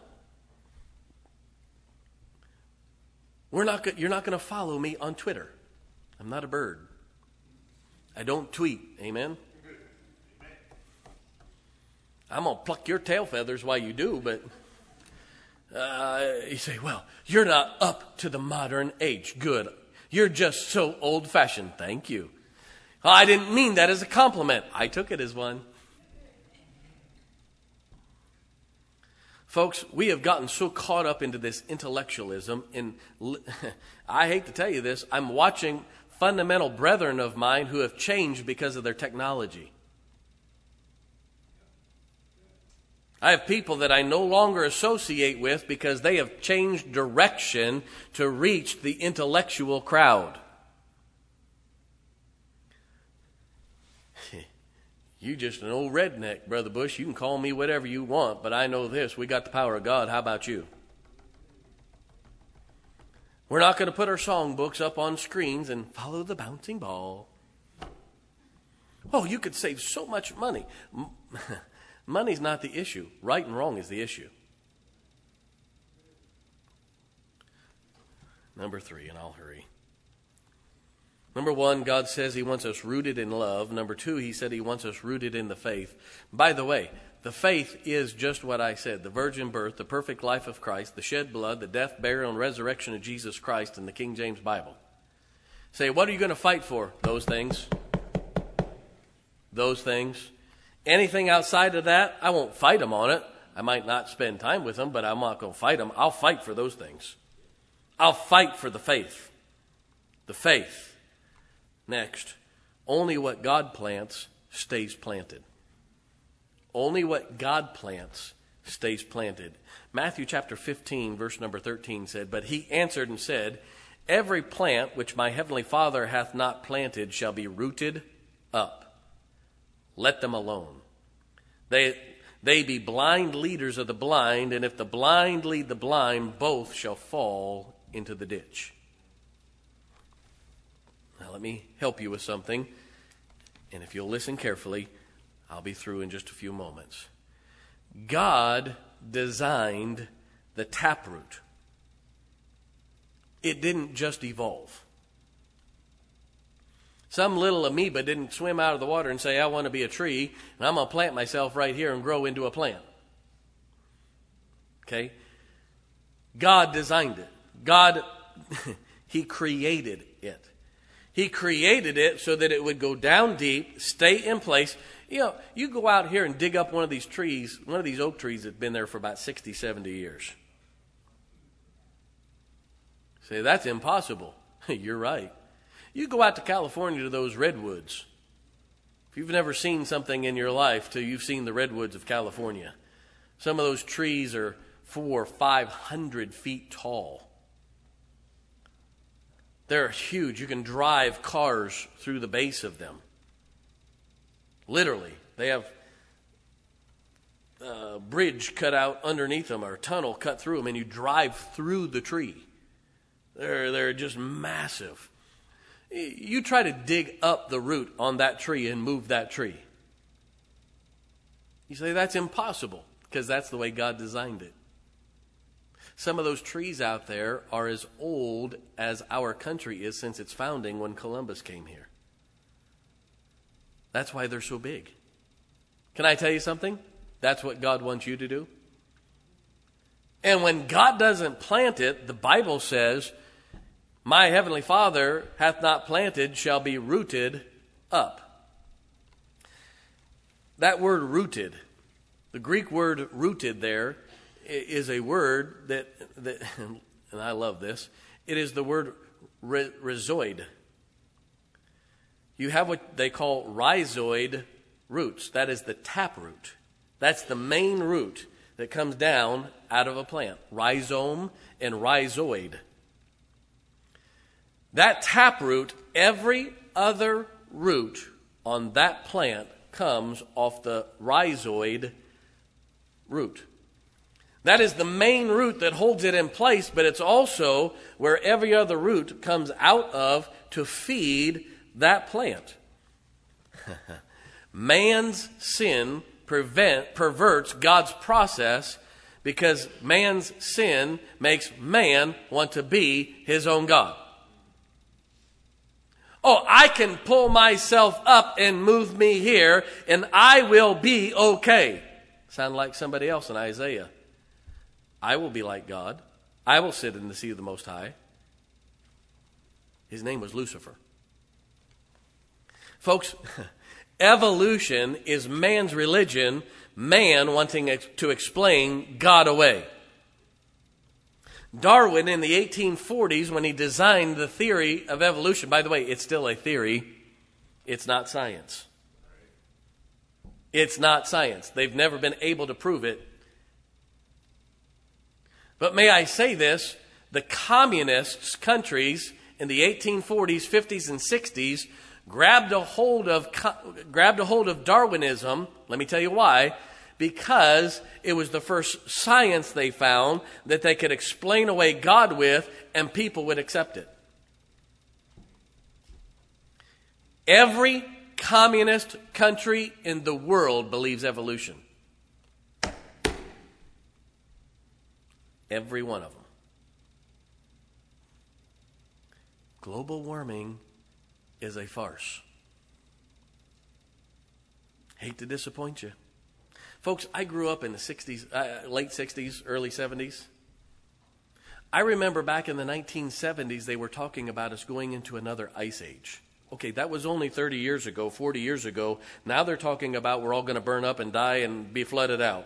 We're not. Go- you're not going to follow me on Twitter. I'm not a bird. I don't tweet. Amen? I'm going to pluck your tail feathers while you do, but uh, you say, well, you're not up to the modern age. Good. You're just so old-fashioned. Thank you. Well, I didn't mean that as a compliment. I took it as one. Folks, we have gotten so caught up into this intellectualism. In, I hate to tell you this, I'm watching fundamental brethren of mine who have changed because of their technology. I have people that I no longer associate with because they have changed direction to reach the intellectual crowd. You just an old redneck, Brother Bush. You can call me whatever you want, but I know this. We got the power of God. How about you? We're not going to put our songbooks up on screens and follow the bouncing ball. Oh, you could save so much money. Money's not the issue. Right and wrong is the issue. Number three, and I'll hurry. Number one, God says he wants us rooted in love. Number two, he said he wants us rooted in the faith. By the way, the faith is just what I said. The virgin birth, the perfect life of Christ, the shed blood, the death, burial, and resurrection of Jesus Christ in the King James Bible. Say, what are you going to fight for? Those things. Those things. Anything outside of that, I won't fight them on it. I might not spend time with them, but I'm not going to fight them. I'll fight for those things. I'll fight for the faith. The faith. Next, only what God plants stays planted. Only what God plants stays planted. Matthew chapter fifteen, verse number thirteen said, but he answered and said, every plant which my heavenly Father hath not planted shall be rooted up. Let them alone. They, they be blind leaders of the blind, and if the blind lead the blind, both shall fall into the ditch. Now let me help you with something, and if you'll listen carefully, I'll be through in just a few moments. God designed the taproot. It didn't just evolve. Some little amoeba didn't swim out of the water and say, I want to be a tree, and I'm going to plant myself right here and grow into a plant. Okay? God designed it. God, he created it. He created it so that it would go down deep, stay in place. You know, you go out here and dig up one of these trees, one of these oak trees that's been there for about sixty, seventy years. Say, that's impossible. You're right. You go out to California to those redwoods. If you've never seen something in your life till you've seen the redwoods of California, some of those trees are four or five hundred feet tall. They're huge. You can drive cars through the base of them. Literally. They have a bridge cut out underneath them or a tunnel cut through them, and you drive through the tree. They're, they're just massive. You try to dig up the root on that tree and move that tree. You say that's impossible because that's the way God designed it. Some of those trees out there are as old as our country is since its founding when Columbus came here. That's why they're so big. Can I tell you something? That's what God wants you to do. And when God doesn't plant it, the Bible says, my heavenly Father hath not planted shall be rooted up. That word rooted, the Greek word rooted there, is a word that, that, and I love this, It is the word rhizoid. You have what they call rhizoid roots. That is the taproot. That's the main root that comes down out of a plant. Rhizome and rhizoid. That taproot, every other root on that plant comes off the rhizoid root. That is the main root that holds it in place, but it's also where every other root comes out of to feed that plant. Man's sin prevent, perverts God's process because man's sin makes man want to be his own God. Oh, I can pull myself up and move me here, and I will be okay. Sound like somebody else in Isaiah. I will be like God. I will sit in the seat of the Most High. His name was Lucifer. Folks, evolution is man's religion, man wanting to explain God away. Darwin in the eighteen forties, when he designed the theory of evolution, by the way, it's still a theory, it's not science. It's not science. They've never been able to prove it. But may I say this, the communist countries in the eighteen forties, fifties, and sixties grabbed a hold of grabbed a hold of Darwinism. Let me tell you why. Because it was the first science they found that they could explain away God with, and people would accept it. Every communist country in the world believes evolution. Every one of them. Global warming is a farce. Hate to disappoint you. Folks, I grew up in the sixties, uh, late sixties, early seventies. I remember back in the nineteen seventies, they were talking about us going into another ice age. Okay, that was only thirty years ago, forty years ago. Now they're talking about we're all going to burn up and die and be flooded out.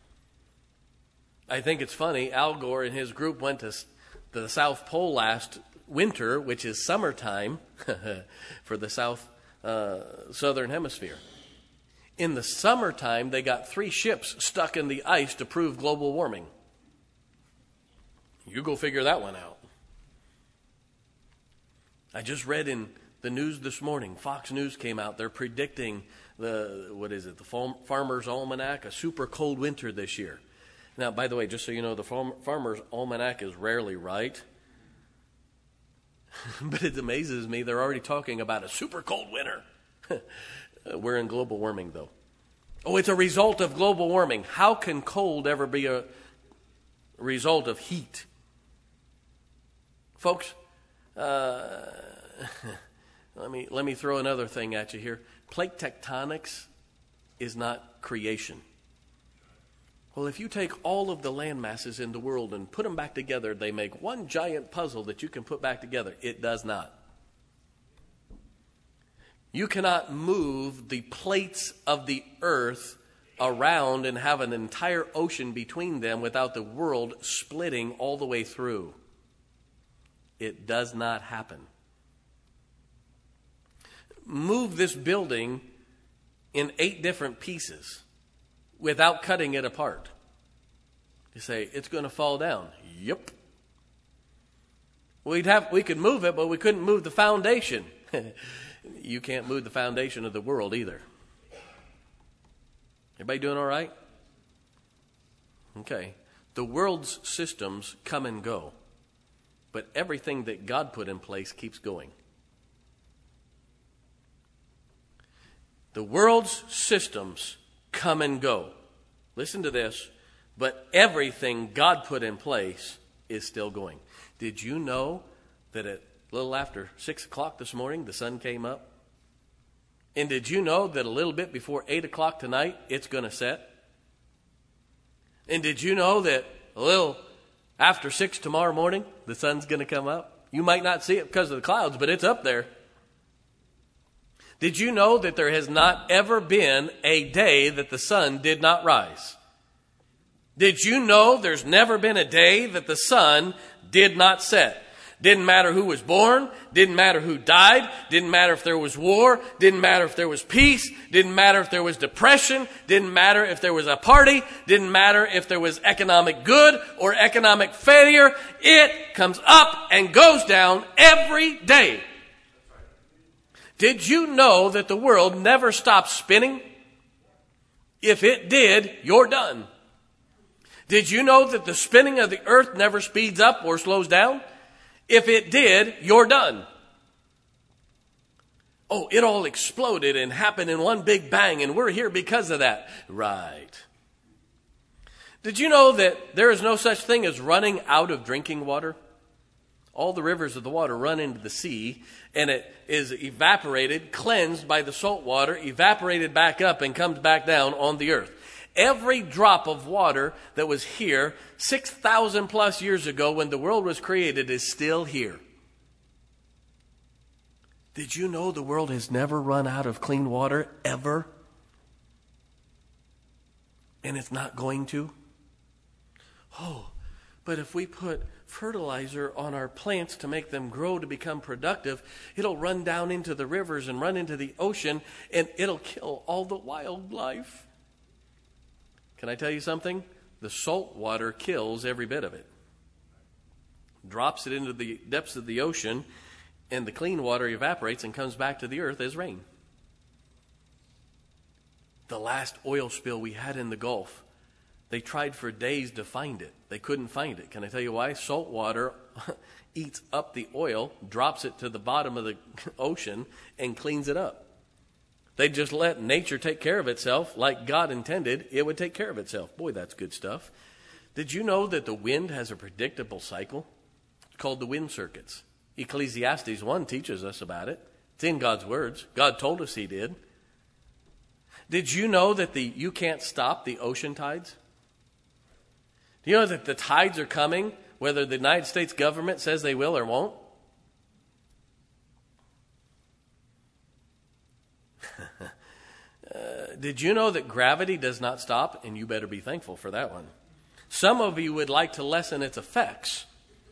I think it's funny, Al Gore and his group went to the South Pole last winter, which is summertime for the South uh, Southern Hemisphere. In the summertime, they got three ships stuck in the ice to prove global warming. You go figure that one out. I just read in the news this morning, Fox News came out, they're predicting the, what is it, the Farmer's Almanac, a super cold winter this year. Now, by the way, just so you know, the Farmer's Almanac is rarely right. But it amazes me, they're already talking about a super cold winter. We're in global warming, though. Oh, it's a result of global warming. How can cold ever be a result of heat? Folks, uh, let me let me throw another thing at you here. Plate tectonics is not creation. Well, if you take all of the land masses in the world and put them back together, they make one giant puzzle that you can put back together. It does not. You cannot move the plates of the earth around and have an entire ocean between them without the world splitting all the way through. It does not happen. Move this building in eight different pieces without cutting it apart. You say, it's going to fall down. Yep. We'd have, we could move it, but we couldn't move the foundation. You can't move the foundation of the world either. Everybody doing all right? Okay. The world's systems come and go, but everything that God put in place keeps going. The world's systems come and go. Listen to this. But everything God put in place is still going. Did you know that at a little after six o'clock this morning, the sun came up? And did you know that a little bit before eight o'clock tonight, it's going to set? And did you know that a little after six tomorrow morning, the sun's going to come up? You might not see it because of the clouds, but it's up there. Did you know that there has not ever been a day that the sun did not rise? Did you know there's never been a day that the sun did not set? Didn't matter who was born. Didn't matter who died. Didn't matter if there was war. Didn't matter if there was peace. Didn't matter if there was depression. Didn't matter if there was a party. Didn't matter if there was economic good or economic failure. It comes up and goes down every day. Did you know that the world never stops spinning? If it did, you're done. Did you know that the spinning of the earth never speeds up or slows down? If it did, you're done. Oh, it all exploded and happened in one big bang, and we're here because of that. Right. Did you know that there is no such thing as running out of drinking water? All the rivers of the water run into the sea, and it is evaporated, cleansed by the salt water, evaporated back up and comes back down on the earth. Every drop of water that was here six thousand plus years ago when the world was created is still here. Did you know the world has never run out of clean water, ever? And it's not going to? Oh, but if we put fertilizer on our plants to make them grow to become productive, it'll run down into the rivers and run into the ocean, and it'll kill all the wildlife. Can I tell you something? The salt water kills every bit of it. Drops it into the depths of the ocean, and the clean water evaporates and comes back to the earth as rain. The last oil spill we had in the Gulf, they tried for days to find it. They couldn't find it. Can I tell you why? Salt water eats up the oil, drops it to the bottom of the ocean, and cleans it up. They just let nature take care of itself like God intended. It would take care of itself. Boy, that's good stuff. Did you know that the wind has a predictable cycle? It's called the wind circuits. Ecclesiastes one teaches us about it. It's in God's words. God told us he did. Did you know that the you can't stop the ocean tides? Do you know that the tides are coming, whether the United States government says they will or won't? uh, did you know that gravity does not stop? And you better be thankful for that one. Some of you would like to lessen its effects.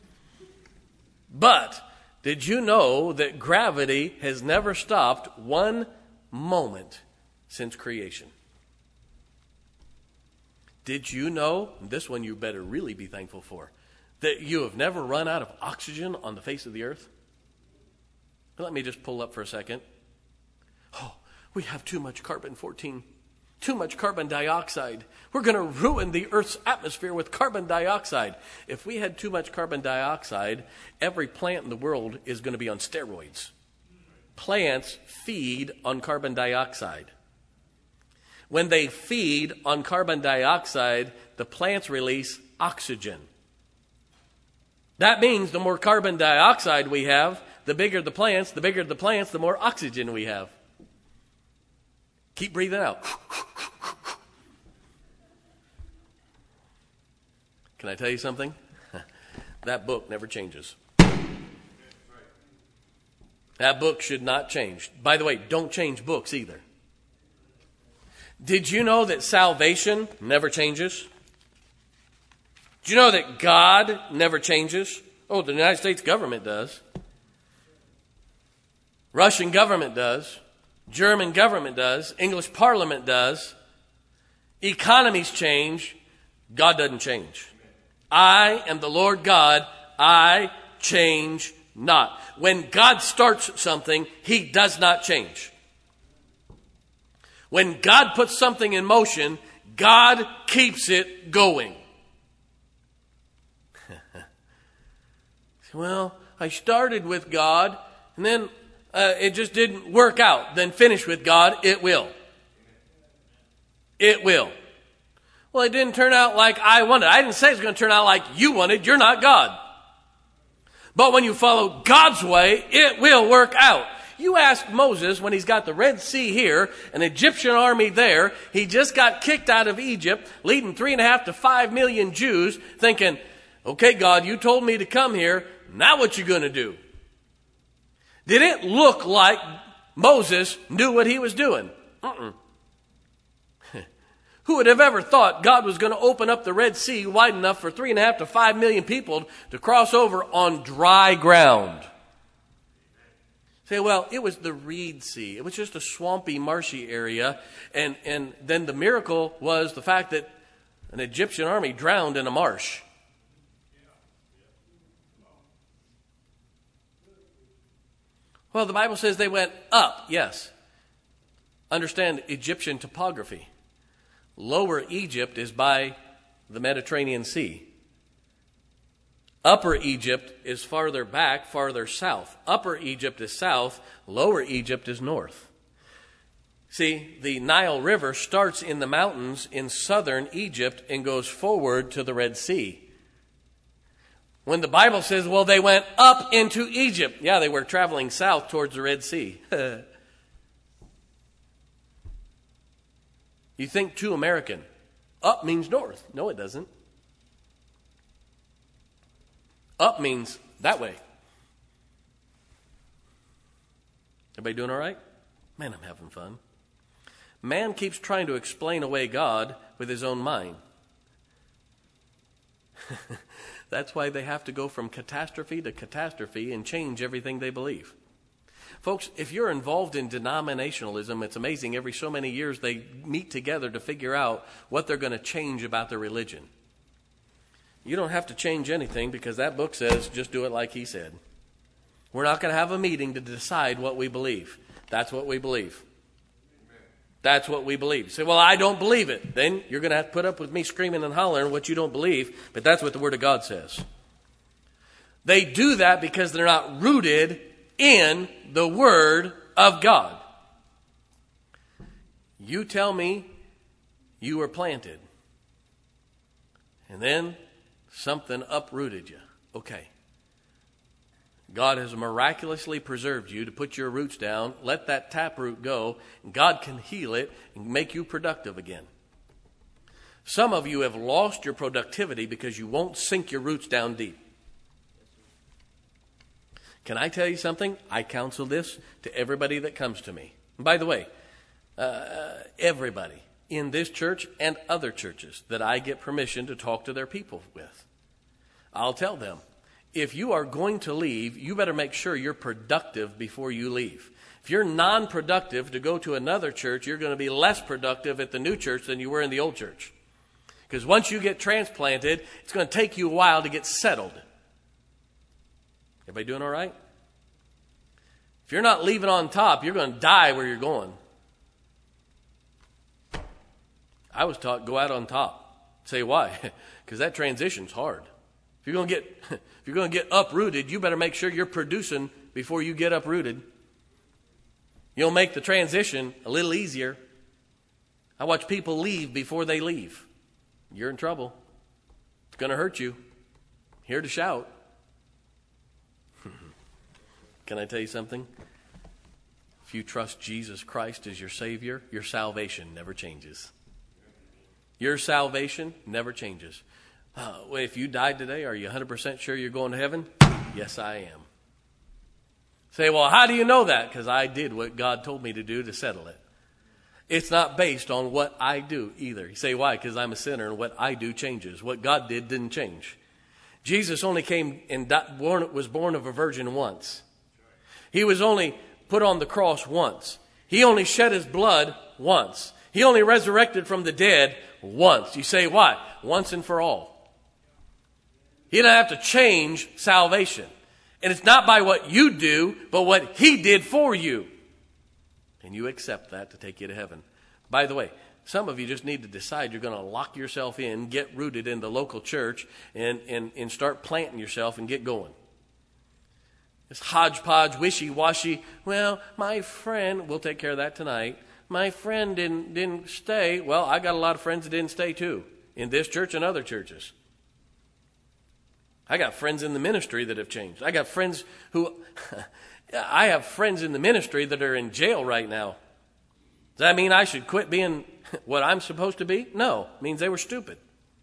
But did you know that gravity has never stopped one moment since creation? Did you know, this one you better really be thankful for, that you have never run out of oxygen on the face of the earth? Let me just pull up for a second. Oh, we have too much carbon fourteen, too much carbon dioxide. We're going to ruin the Earth's atmosphere with carbon dioxide. If we had too much carbon dioxide, every plant in the world is going to be on steroids. Plants feed on carbon dioxide. When they feed on carbon dioxide, the plants release oxygen. That means the more carbon dioxide we have, the bigger the plants, the bigger the plants, the more oxygen we have. Keep breathing out. Can I tell you something? That book never changes. That book should not change. By the way, don't change books either. Did you know that salvation never changes? Do you know that God never changes? Oh, the United States government does. Russian government does. German government does. English parliament does. Economies change. God doesn't change. I am the Lord God. I change not. When God starts something, he does not change. When God puts something in motion, God keeps it going. Well, I started with God, and then uh, it just didn't work out. Then finish with God. It will. It will. Well, it didn't turn out like I wanted. I didn't say it's going to turn out like you wanted. You're not God. But when you follow God's way, it will work out. You ask Moses when he's got the Red Sea here, an Egyptian army there, he just got kicked out of Egypt, leading three and a half to five million Jews, thinking, okay, God, you told me to come here. Now what you going to do? Did it look like Moses knew what he was doing? Uh-uh. Who would have ever thought God was going to open up the Red Sea wide enough for three and a half to five million people to cross over on dry ground? Say, well, it was the Reed Sea. It was just a swampy, marshy area. And, and then the miracle was the fact that an Egyptian army drowned in a marsh. Well, the Bible says they went up, yes. Understand Egyptian topography. Lower Egypt is by the Mediterranean Sea. Upper Egypt is farther back, farther south. Upper Egypt is south. Lower Egypt is north. See, the Nile River starts in the mountains in southern Egypt and goes forward to the Red Sea. When the Bible says, well, they went up into Egypt. Yeah, they were traveling south towards the Red Sea. You think too American. Up means north. No, it doesn't. Up means that way. Everybody doing all right? Man, I'm having fun. Man keeps trying to explain away God with his own mind. That's why they have to go from catastrophe to catastrophe and change everything they believe. Folks, if you're involved in denominationalism, it's amazing. Every so many years they meet together to figure out what they're going to change about their religion. You don't have to change anything because that book says just do it like he said. We're not going to have a meeting to decide what we believe. That's what we believe. That's what we believe. You say, well, I don't believe it. Then you're going to have to put up with me screaming and hollering what you don't believe, but that's what the Word of God says. They do that because they're not rooted in the Word of God. You tell me you were planted, and then something uprooted you. Okay. God has miraculously preserved you to put your roots down. Let that taproot go, and God can heal it and make you productive again. Some of you have lost your productivity because you won't sink your roots down deep. Can I tell you something? I counsel this to everybody that comes to me. And by the way, uh, everybody in this church and other churches that I get permission to talk to their people with, I'll tell them, if you are going to leave, you better make sure you're productive before you leave. If you're non-productive to go to another church, you're going to be less productive at the new church than you were in the old church. Because once you get transplanted, it's going to take you a while to get settled. Everybody doing all right? If you're not leaving on top, you're going to die where you're going. I was taught go out on top. Say why? Because that transition's hard. If you're going to get if you're going to get uprooted, you better make sure you're producing before you get uprooted. You'll make the transition a little easier. I watch people leave before they leave. You're in trouble. It's going to hurt you. Here to shout. Can I tell you something? If you trust Jesus Christ as your Savior, your salvation never changes. Your salvation never changes. Uh, well, if you died today, are you one hundred percent sure you're going to heaven? Yes, I am. Say, well, how do you know that? Because I did what God told me to do to settle it. It's not based on what I do either. You say, why? Because I'm a sinner and what I do changes. What God did didn't change. Jesus only came and died, born, was born of a virgin once. He was only put on the cross once. He only shed his blood once. He only resurrected from the dead once. You say, why? Once and for all. He didn't have to change salvation. And it's not by what you do, but what he did for you. And you accept that to take you to heaven. By the way, some of you just need to decide you're going to lock yourself in, get rooted in the local church, and, and, and start planting yourself and get going. This hodgepodge, wishy-washy, well, my friend, we'll take care of that tonight. My friend didn't, didn't stay. Well, I got a lot of friends that didn't stay too, in this church and other churches. I got friends in the ministry that have changed. I got friends who, I have friends in the ministry that are in jail right now. Does that mean I should quit being what I'm supposed to be? No, it means they were stupid.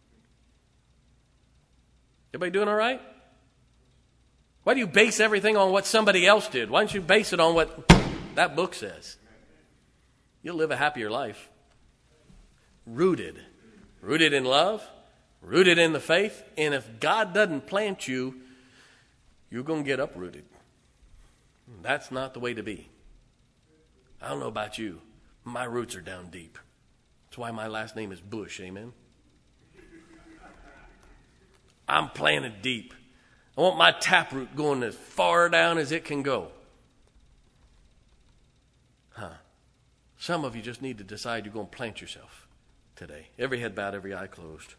Everybody doing all right? Why do you base everything on what somebody else did? Why don't you base it on what that book says? You'll live a happier life. rooted. Rooted in love, rooted in the faith. And if God doesn't plant you, you're going to get uprooted. That's not the way to be. I don't know about you. My roots are down deep. That's why my last name is Bush, amen? I'm planted deep. I want my taproot going as far down as it can go. Huh. Some of you just need to decide you're going to plant yourself today. Every head bowed, every eye closed.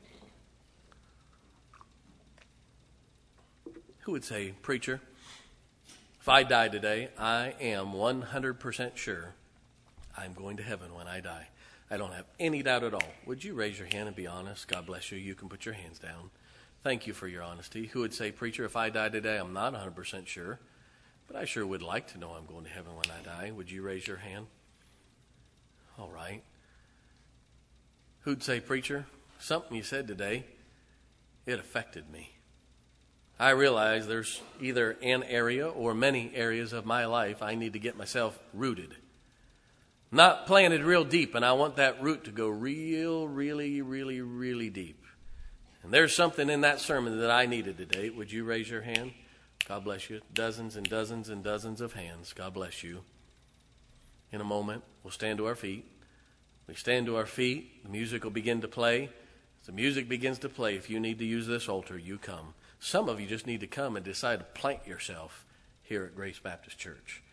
Who would say, preacher, if I die today, I am one hundred percent sure I'm going to heaven when I die. I don't have any doubt at all. Would you raise your hand and be honest? God bless you. You can put your hands down. Thank you for your honesty. Who would say, preacher, if I die today, I'm not one hundred percent sure, but I sure would like to know I'm going to heaven when I die. Would you raise your hand? All right. Who'd say, preacher, something you said today, it affected me. I realize there's either an area or many areas of my life I need to get myself rooted. Not planted real deep, and I want that root to go real, really, really, really deep. And there's something in that sermon that I needed today. Would you raise your hand? God bless you. Dozens and dozens and dozens of hands. God bless you. In a moment, we'll stand to our feet. We stand to our feet. The music will begin to play. As the music begins to play, if you need to use this altar, you come. Some of you just need to come and decide to plant yourself here at Grace Baptist Church.